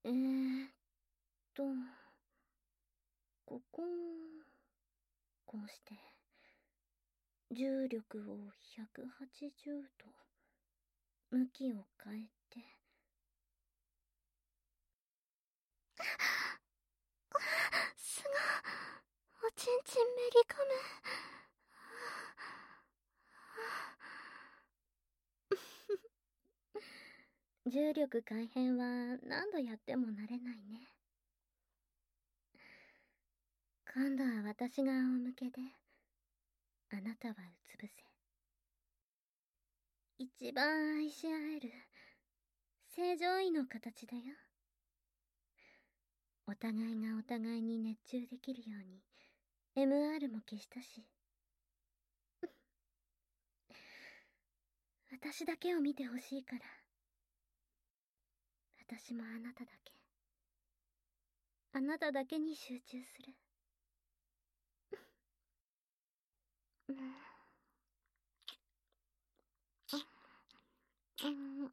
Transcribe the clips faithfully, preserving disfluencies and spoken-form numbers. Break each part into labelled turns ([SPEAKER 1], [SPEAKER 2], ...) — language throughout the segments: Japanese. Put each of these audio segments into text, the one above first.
[SPEAKER 1] えーっと、ここを、こうして、重力をひゃくはちじゅうど、向きを変えて。すご、おちんちんめり込む。重力改変は何度やっても慣れないね。今度は私が仰向けで、あなたはうつ伏せ。一番愛し合える正常位の形だよ。お互いがお互いに熱中できるように エムアール も消したし。私だけを見てほしいから。私もあなただけ。あなただけに集中する。うんうんうん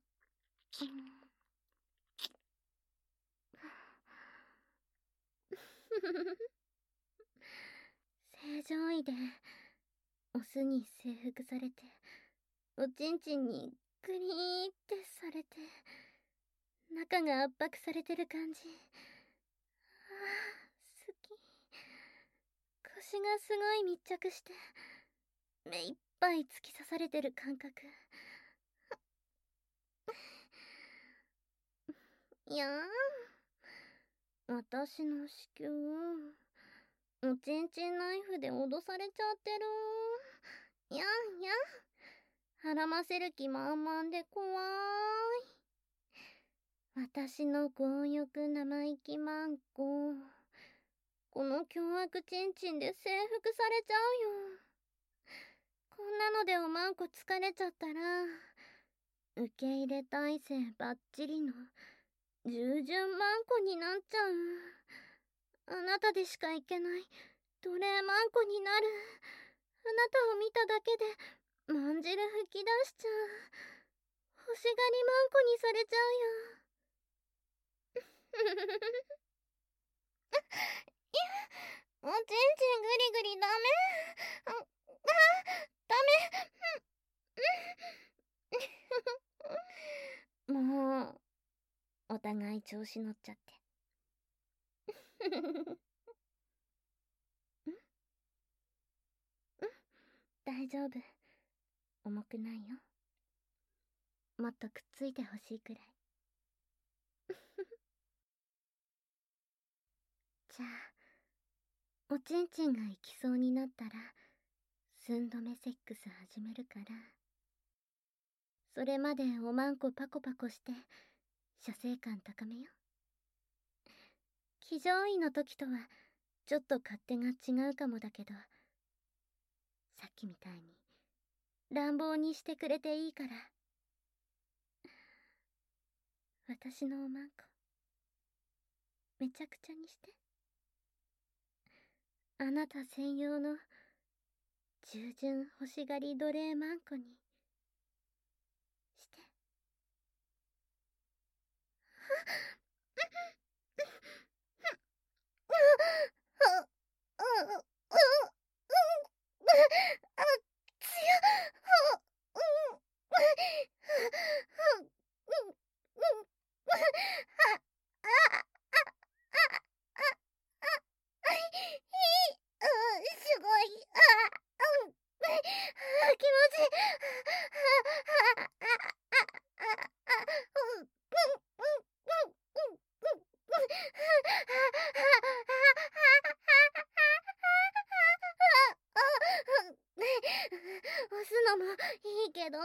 [SPEAKER 1] 正常位でオスに征服されて、おちんちんにグリーってされて、中が圧迫されてる感じ。ああ、好き。腰がすごい密着して、目いっぱい突き刺されてる感覚。いやーん、私の子宮、おちんちんナイフで脅されちゃってる。やんやん、孕ませる気満々で怖い。私の強欲生意気マンコ。この凶悪ちんちんで征服されちゃうよ。こんなのでおまんこ疲れちゃったら、受け入れ体制バッチリの従順マンコになっちゃう。あなたでしかいけない奴隷マンコになる。あなたを見ただけでまんじる吹き出しちゃう。欲しがりマンコにされちゃうよ。いや、おちんちんグリグリダメ。あ、あ、ダメ。もう、お互い調子乗っちゃって。んん大丈夫。重くないよ。もっとくっついてほしいくらい。じゃあ、おちんちんが行きそうになったら、寸止めセックス始めるから。それまでおまんこパコパコして、射精感高めよ。騎乗位の時とは、ちょっと勝手が違うかもだけど、さっきみたいに、乱暴にしてくれていいから。私のおまんこ、めちゃくちゃにして。あなた専用の、従順欲しがり奴隷マンコに、して。すごい。あ、うん。気持ちい押すのもいいけど、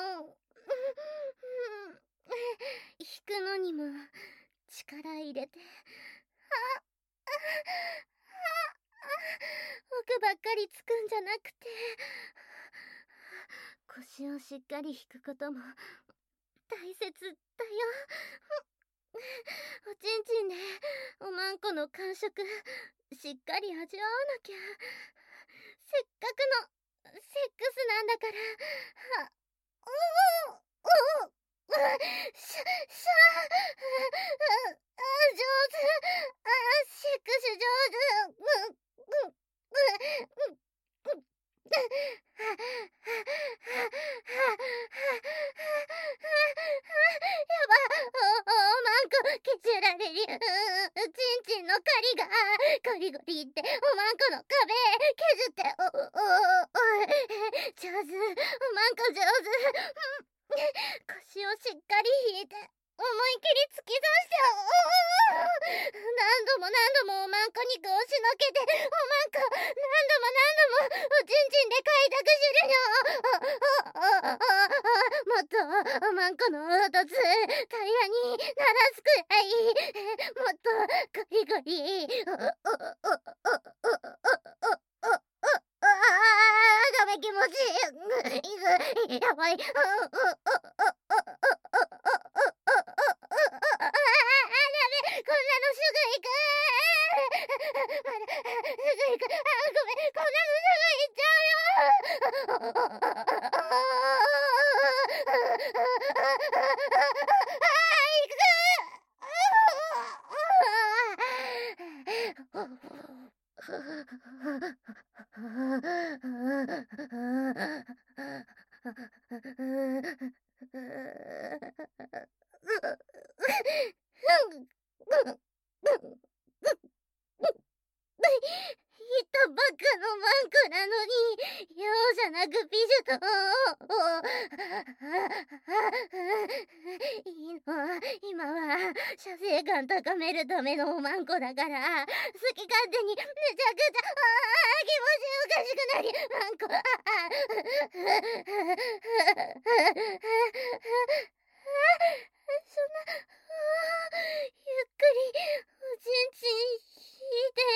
[SPEAKER 1] 引くのにも力入れて。奥ばっかりつくんじゃなくて、腰をしっかり引くことも大切だよ。おちんちんでおまんこの感触しっかり味わわなきゃ。せっかくのセックスなんだから。は、おおおおしゃ、しゃ、あ、あ、上手。あ、セックス上手。うん、うん、うん、うん、うん。やば、お、おまんこ削られる。うん、ちんちんの狩りがゴリゴリっておまんこの壁削って、お、お、お、上手。おまんこ上手。腰をしっかり引いて思い切り突き刺して、何度も何度もおまんこ肉をしのけて、おまんこ何度も何度もおちんちんで開拓するの。もっとおまんこの凹凸タイヤに鳴らすくらい、もっとゴリゴリ。おおおおおおおおおああ、ダメ気持ちいい。やばい。こんなのすぐ行く。まだすぐ行く。あ、ごめん、こんなのすぐ行っちゃうよ。ヒットバカのマンコなのに容赦なく美女といいの、今は射精感高めるためのおまんこだから、好き勝手にめちゃくちゃ気持ちおかしくなりマンコそんなゆっくりおちんちん引いて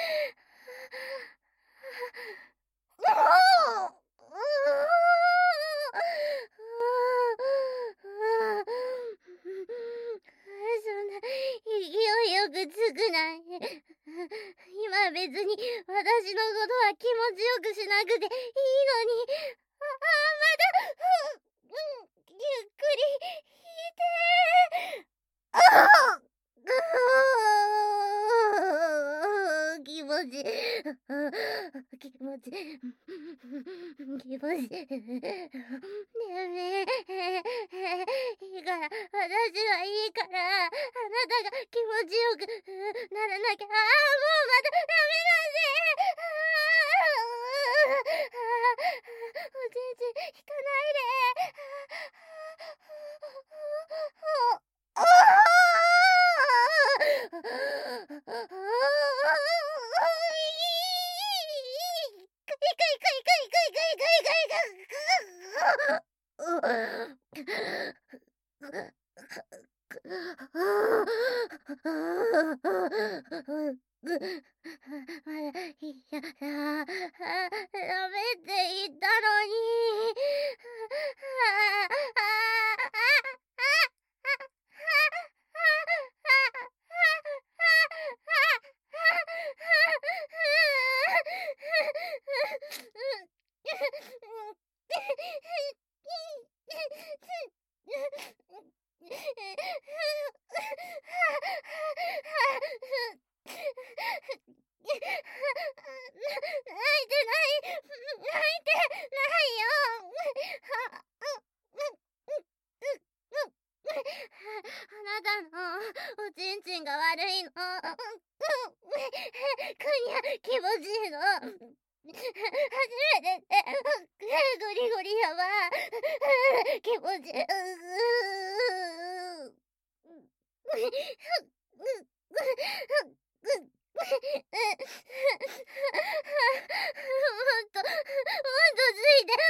[SPEAKER 1] そんな勢いよくつくない今別に私のことは気持ちよくしなくていいのに、ああ、まだ、うん、ゆっくり引いてああ気持ち気持ち気持ちねえねえいいから私はいいからあなたが気持ちよくならなきゃ。ああもうまたダメなんでおちんちん引かないで。ああいや、ダメって言ったのに。あなたのおちんちんが悪いの。くにゃ気持ちいいの。初めてってゴリゴリやわ気持ちいい。もっともっとついて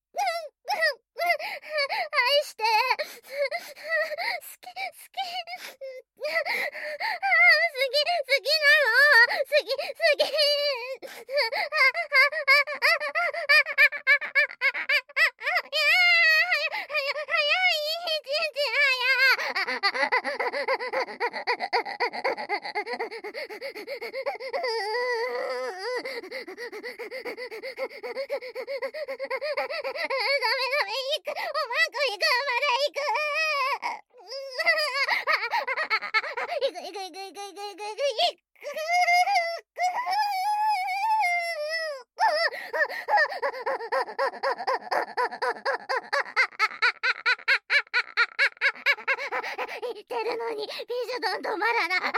[SPEAKER 1] 愛して好き好き好き好きなの好き好き早いちんちん早いぐいぐいぐいぐいぐい言ってるのに美女どん止まらな。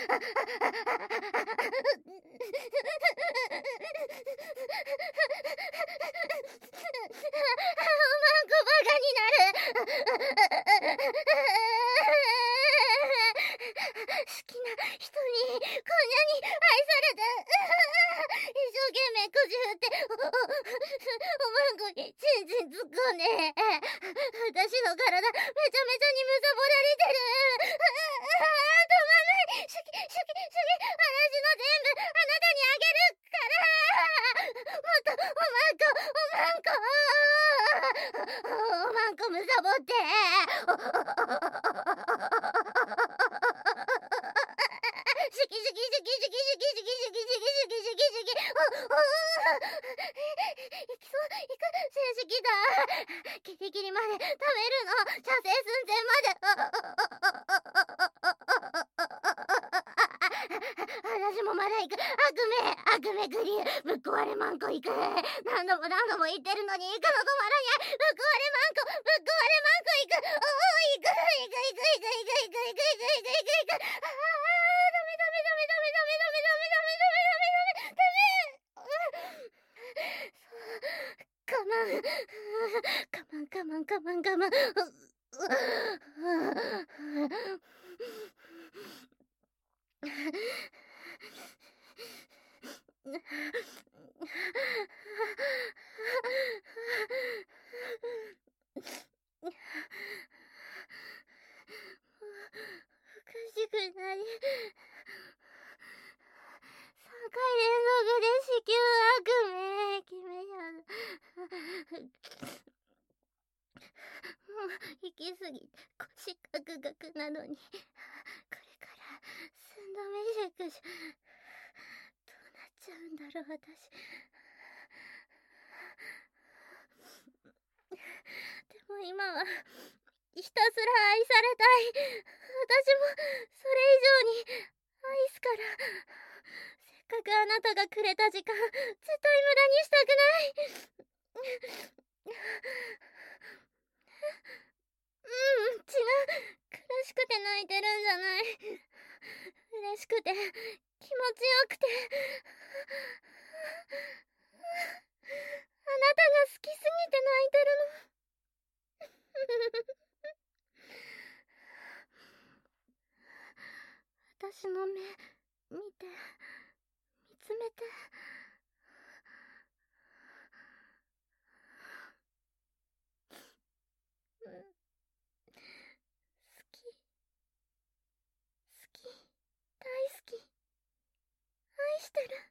[SPEAKER 1] なのに、これから寸止め塾じゃどうなっちゃうんだろう私。でも今はひたすら愛されたい。私もそれ以上に愛すから。せっかくあなたがくれた時間絶対無駄にしたくない。うん、違う。苦しくて泣いてるんじゃない。嬉しくて気持ちよくて、あなたが好きすぎて泣いてるの。私の目見て、見つめて。うん、好き、好き、大好き、愛してる。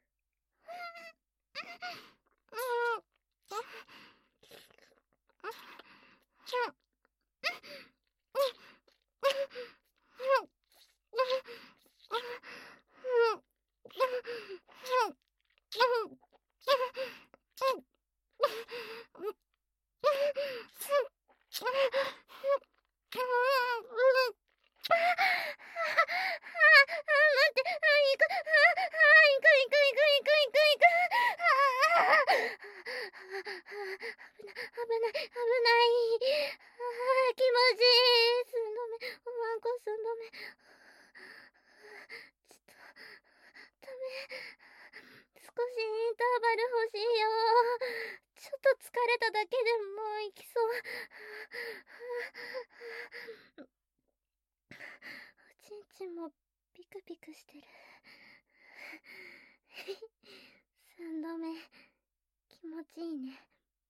[SPEAKER 1] 寸止め気持ちいいね。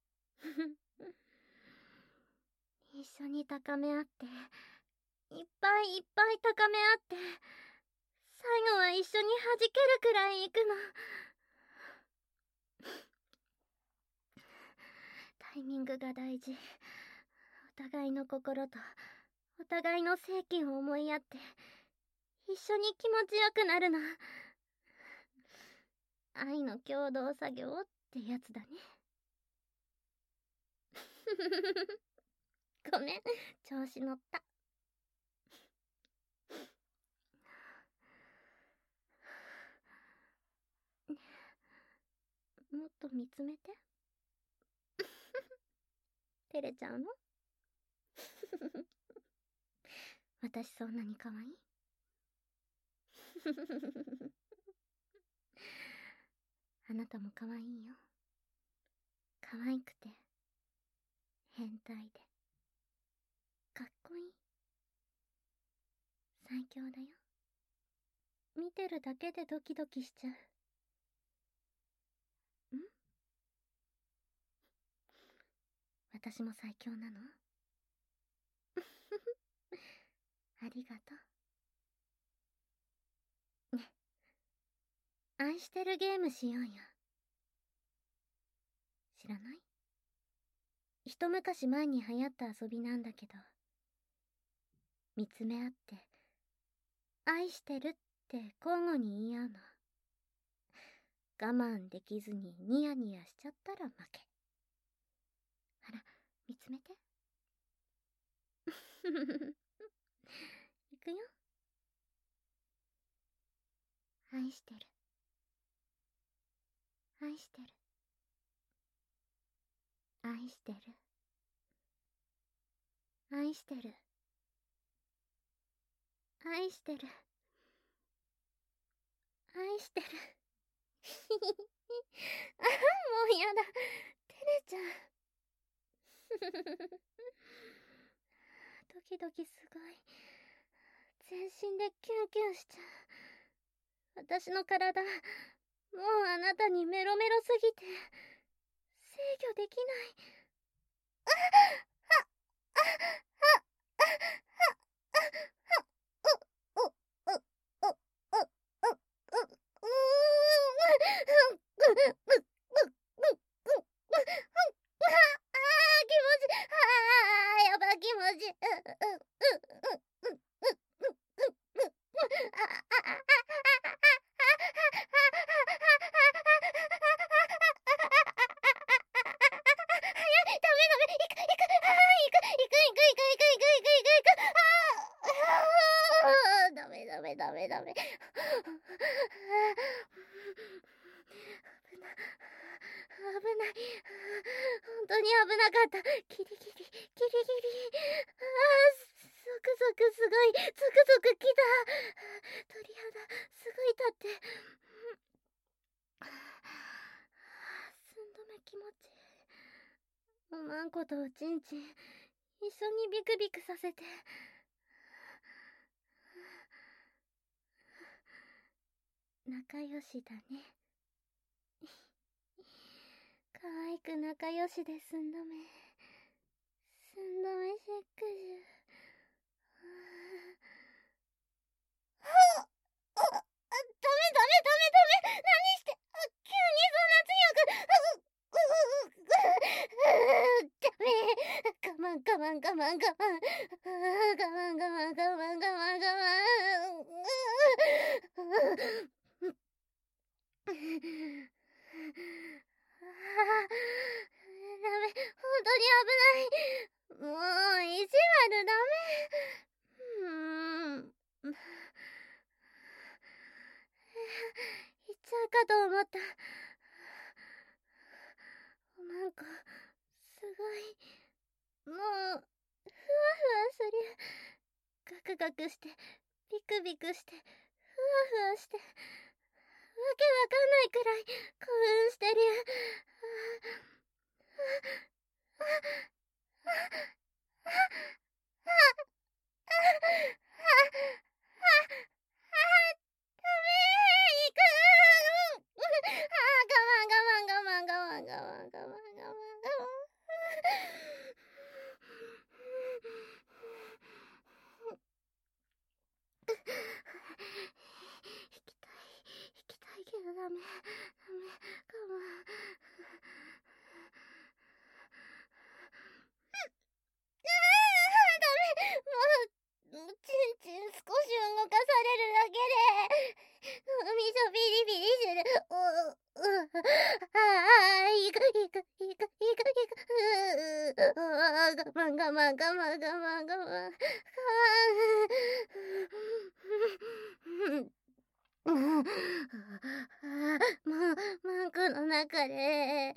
[SPEAKER 1] 一緒に高め合っていっぱいいっぱい高め合って最後は一緒に弾けるくらい行くの。タイミングが大事。お互いの心とお互いの正気を思いやって一緒に気持ちよくなるの。愛の共同作業ってやつだね。ごめん、調子乗った。 見つめて。照れちゃうの？私そんなに可愛い？あなたも可愛いよ。可愛くて変態でかっこいい。最強だよ。見てるだけでドキドキしちゃう。ん？私も最強なの？ありがとう。ね。愛してるゲームしようよ。知らない？一昔前に流行った遊びなんだけど、見つめ合って愛してるって交互に言い合うの。我慢できずにニヤニヤしちゃったら負け。ほら、見つめて。いくよ。愛してる。愛してる。愛してる。愛してる。愛してる。愛してる。あ、もうやだ。照れちゃう。ドキドキすごい。全身でキュンキュンしちゃう。私の体、もうあなたにメロメロすぎて、制御できない。あっ、あっ、あっ、あっ、あっ、あっ、あっ、う、う、う、う、う、う、う、う、う、ああ、気持ち、ああ、やば、気持ち、う、う、う、う、ダメダメダメダメ。危ない。本当に危なかった。ギリギリ、ギリギリ。ああ、ゾクゾクすごい。ゾクゾクきた。鳥肌、すごい立って。寸止め気持ちいい。おまんことおちんちん、一緒にビクビクさせて。仲良しだね。可愛く仲良しで寸止め。寸止めセックス。ああ、あ、ダメダメダメダメ。何して、あ、急にそんな強く。う、う、う、う、ダメ。我慢我慢我慢我慢。我慢我慢我慢我慢我慢。ああ、ダメ、本当に危ない。もう、意地悪ダメ。うーん。行っちゃうかと思った。おまんこ、すごい。もう、ふわふわする。ガクガクして、ビクビクして、ふわふわして。わけわかんないくらい興奮してる。あ、あ、あ、あ、あ、あ、あ、ダメー、行くー。あ、我慢我慢我慢我慢我慢我慢我慢我慢。行きたい、行きたいけどダメ、ダメ、我慢。ああ、ダメ、もう、ちんちん少し動かされるだけで、みそビリビリする。う、う、ああ、いく、いく、いく、いく、いく、う、我慢我慢我慢我慢我慢我慢。もう、もう、マンコの中で、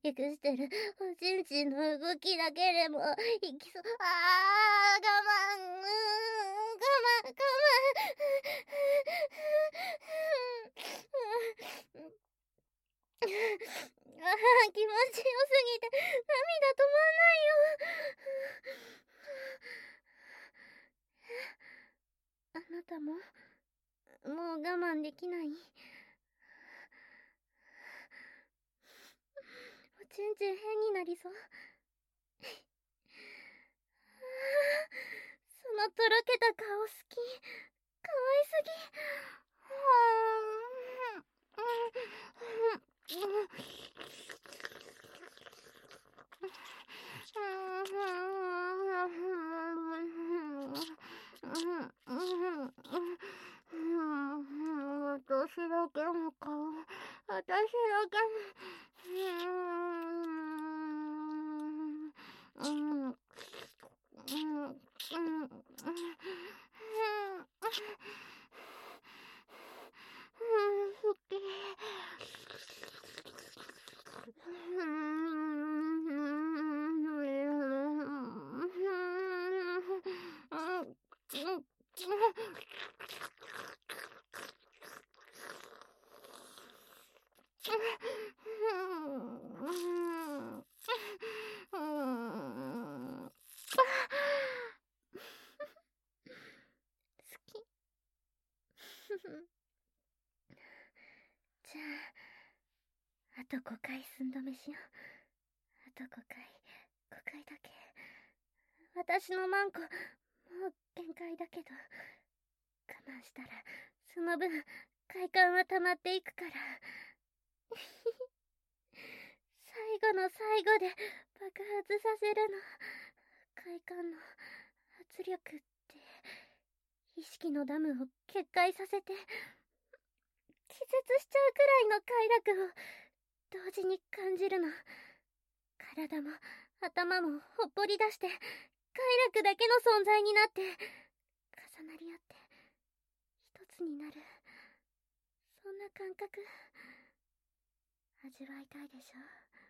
[SPEAKER 1] きくしてるおちんちんの動きだけでもいきそう。あー、我慢、うーん、我慢、我慢。あー、気持ちよすぎて涙止まんないよ。あなたももう我慢できない？おちんちん変になりそう。そのとろけた顔好き。かわいすぎ。私だけの顔、私だけの。じゃあ、あとごかい寸止めしよう。あとごかい、ごかいだけ。私のマンコ、もう限界だけど、我慢したら、その分、快感は溜まっていくから。最後の最後で爆発させるの。快感の圧力って、意識のダムを決壊させて、気絶しちゃうくらいの快楽を同時に感じるの。体も頭もほっぽり出して快楽だけの存在になって重なり合って一つになる。そんな感覚味わいたいでしょ。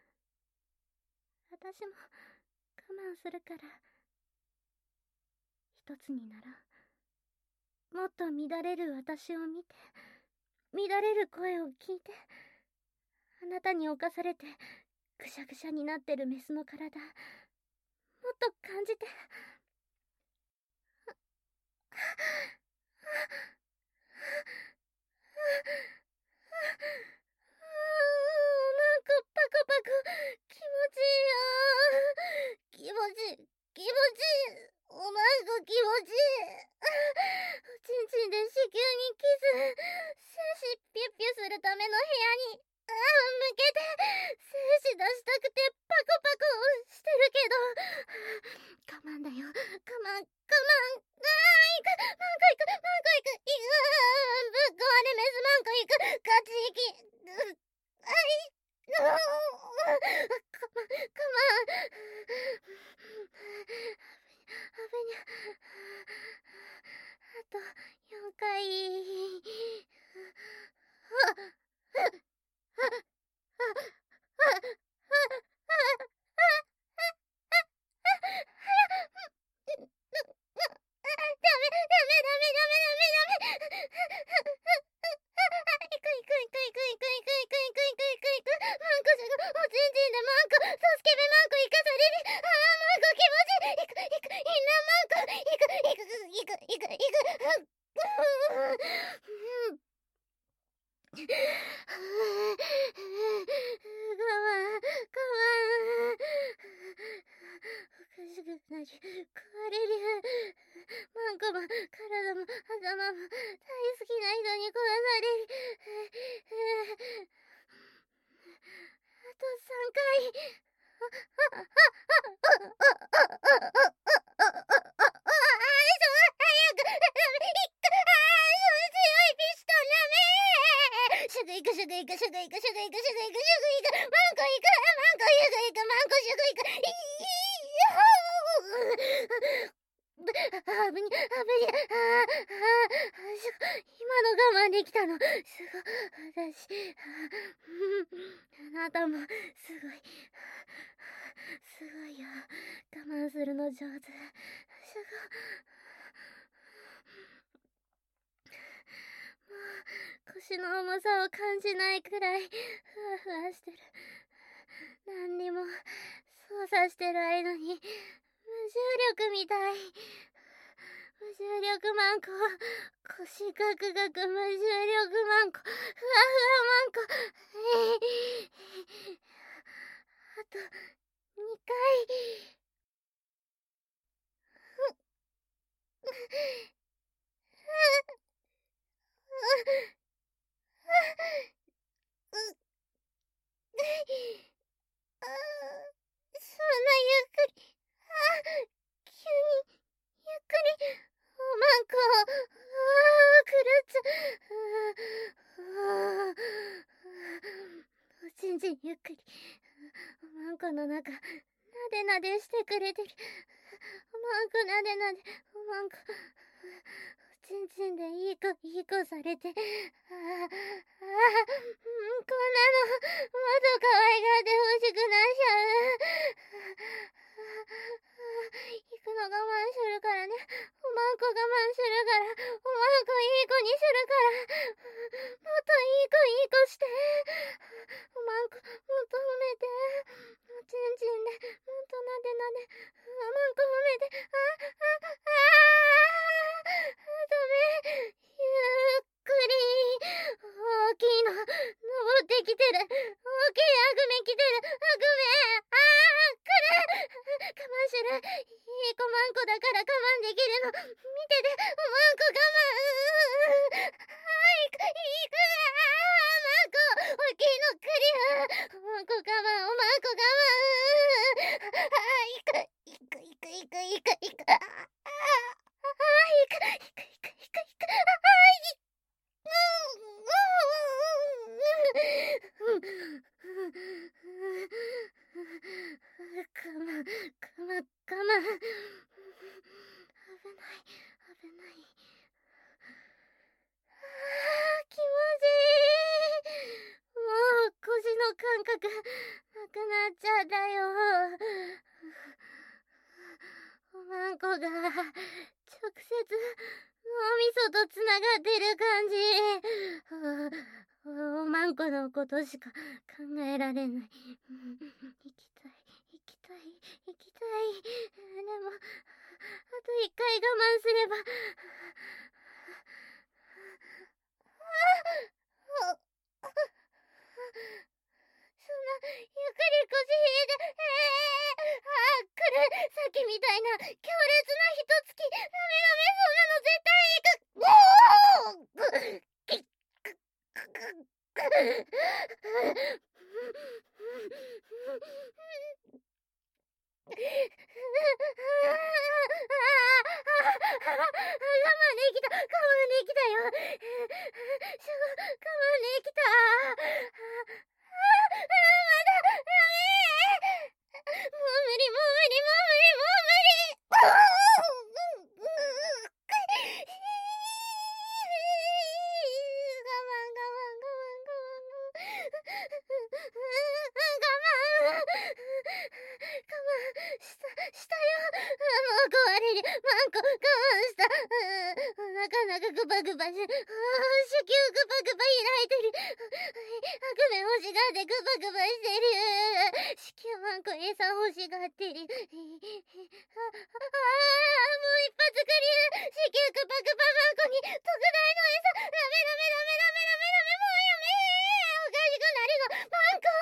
[SPEAKER 1] 私も我慢するから一つにならん。もっと乱れる私を見て、乱れる声を聞いて、あなたに侵されてぐしゃぐしゃになってるメスの体、もっと感じて。なんかパクパク気持ちいいよ。気持ちいい、気持ちいい。おまんこ気持ちいい。おちんちんで子宮にキス、精子ピュッピュするための部屋にあ向けて精子出したくてパクパクしてるけど、我慢だよ、我慢我慢。あー、行く、マンコ行く、マンコ行く、行く、ぶっ壊れメスマンコ行く、ガチ行き、あい、のー、我慢我慢。あぶにゃ、あとよんかい。 あぶに、あぶに、ああ、ああ、すごい、今の我慢できたの。すごい、私、あなたも、すごい、すごいよ。我慢するの上手。すごい。もう、腰の重さを感じないくらい、ふわふわしてる。何にも、操作してる間に、無重力みたい。無重力マンコ、腰ガクガク無重力マンコ、ふわふわマンコ。あと、にかい。そんなゆっくり、あ、急に、ゆっくり、おまんこ、ああ、狂っちゃ、ああ、おちんちんゆっくり、おまんこの中、なでなでしてくれてる。おまんこなでなで、おまんこ、おちんちんでいい子、いい子されて、ああ、ああ、うん、こんなの、もっと可愛がってほしくなっちゃう。行くの我慢するからね。おまんこ我慢するから。おまんこいい子にするから。もっといい子いい子して。おまんこもっと褒めて。おちんちんでもっとなでなで。おまんこ褒めて。あ、あ、ああ、ダメ。ゆっくり。大きいの登ってきてる。大きい悪夢来てる。悪夢。ああ、来る。我慢する。いい子まんこだから我慢できるの。見てて、おまんこ我慢。ああ、いく、いく、ああ、まんこ。大きいの来るよ。おまんこ我慢、おまんこ我慢。ああ、いく、いく、いく、いく、いく、いく。ああ、いく、いく、いく、いく、いく。ああ、いく。うん、うん、うん、うん。我慢、我慢、我慢。危ない、危ない。ああ、気持ちいい。もう腰の感覚なくなっちゃったよ。おまんこが直接脳みそとつながってる感じ。おまんこのことしか考えられない。行きたい、行きたい、行きたい。でも、あと一回我慢すれば。そんな、ゆっくり腰引いて、ええー、ああ、来る。さっきみたいな、強烈なひとつき。ダメダメ、そんなの絶対行く。おーきっく、く、く、我慢できた、我慢できたよ。すごい、我慢できた。あ、あ、まだ、ダメ。もう無理、もう無理、もう無理、もう無理。我慢、我慢、我慢、我慢。我慢。我慢した、したよ。もう壊れる。マンコ、我慢した。なかなかグバグバし、子宮グバグバ開いてる。悪夢欲しがってグバグバしてる。子宮マンコ餌欲しがってる。ああ、もう一発クリア。子宮グバグバマンコに特大の餌。ダメダメダメダメダメダメ、もうやめー。おかしくなるの。マンコ。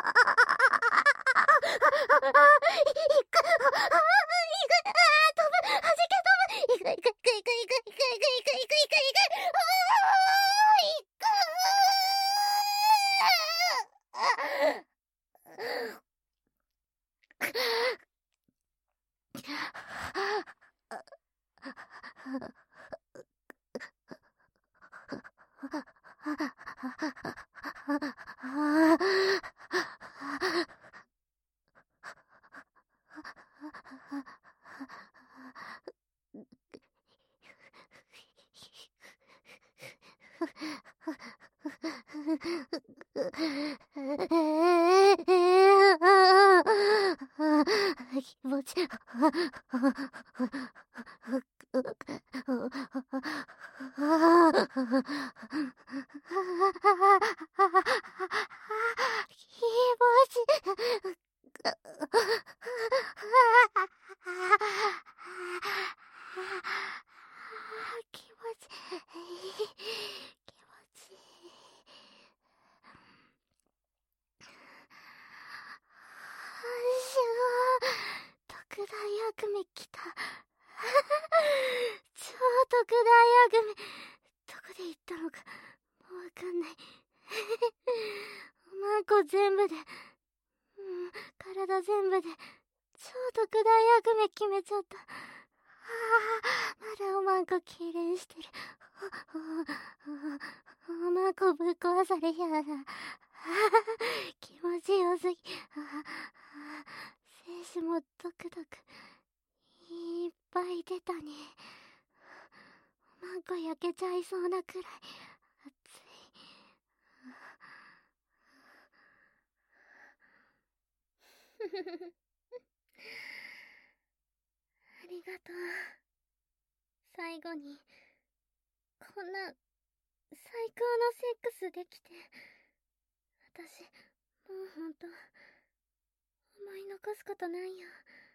[SPEAKER 1] 気持ち特大悪夢来た。超特大悪夢。どこで行ったのかもうわかんない。おまんこ全部で、うん、体全部で超特大悪夢決めちゃった。ああ、まだおまんこ痙攣してる。おまんこぶっ壊されやがる。気持ちよすぎ。精子もドクドクいっぱい出たね。おまんこ焼けちゃいそうなくらい熱い。ありがとう。最後にこんな最高のセックスできて、私もうほんと思い残すことないよ。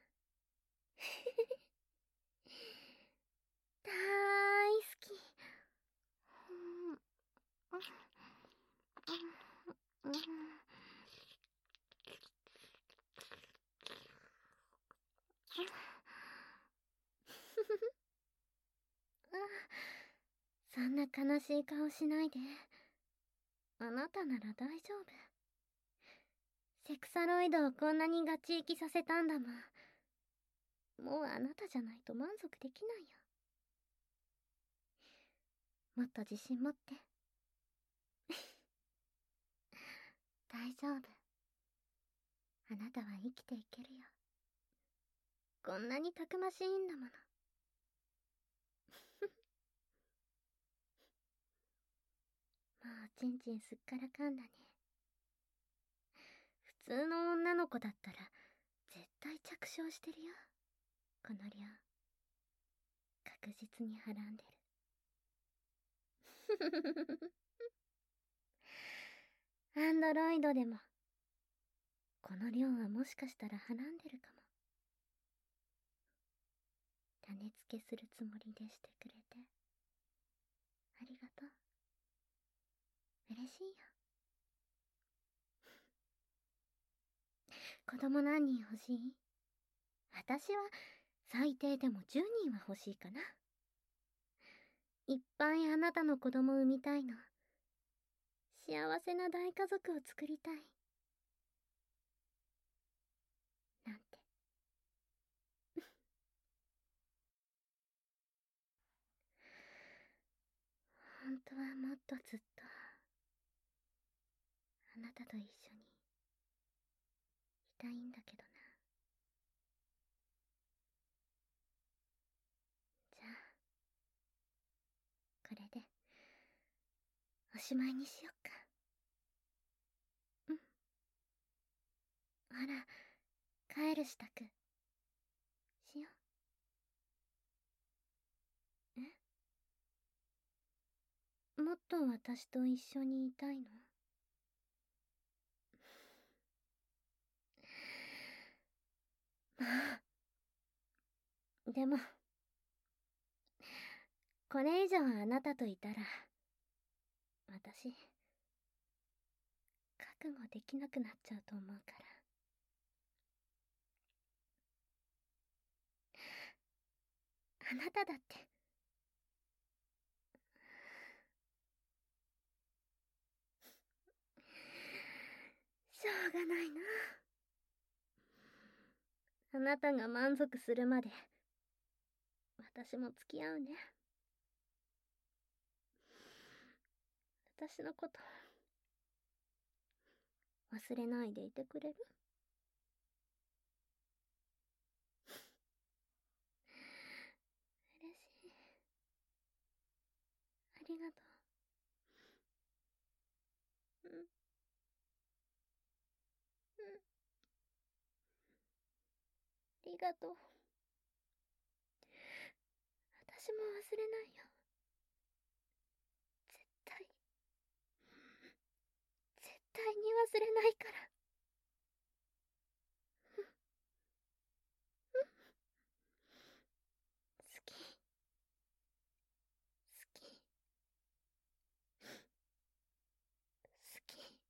[SPEAKER 1] だーいすき。うんうんうんそんな悲しい顔しないで。あなたなら大丈夫。セクサロイドをこんなにガチ生きさせたんだもん。もうあなたじゃないと満足できないよ。もっと自信持って。大丈夫。あなたは生きていけるよ。こんなにたくましいんだもの。もうちんちんすっからかんだね。 通の女の子だったら絶対着床してるよ、この量。確実にはらんでる。アンドロイドでもこの量はもしかしたらはらんでるかも。種付けするつもりでしてくれてありがとう。嬉しいよ。子供何人欲しい？私は最低でもじゅうにんは欲しいかな。いっぱいあなたの子供産みたいの。幸せな大家族を作りたい。なんて。本当はもっとずっとあなたと一緒にいたいんだけどな。じゃあこれでおしまいにしよっか。うん。ほら、帰る支度しよう。え？もっと私と一緒にいたいの？まあでもこれ以上あなたといたら私覚悟できなくなっちゃうと思うから。あなただってしょうがないな。あなたが満足するまで私も付き合うね。私のこと忘れないでいてくれる？嬉しい。ありがとう。うん。うん。ありがとう。私も忘れないよ。絶対、絶対に忘れないから。好き。好き。好き。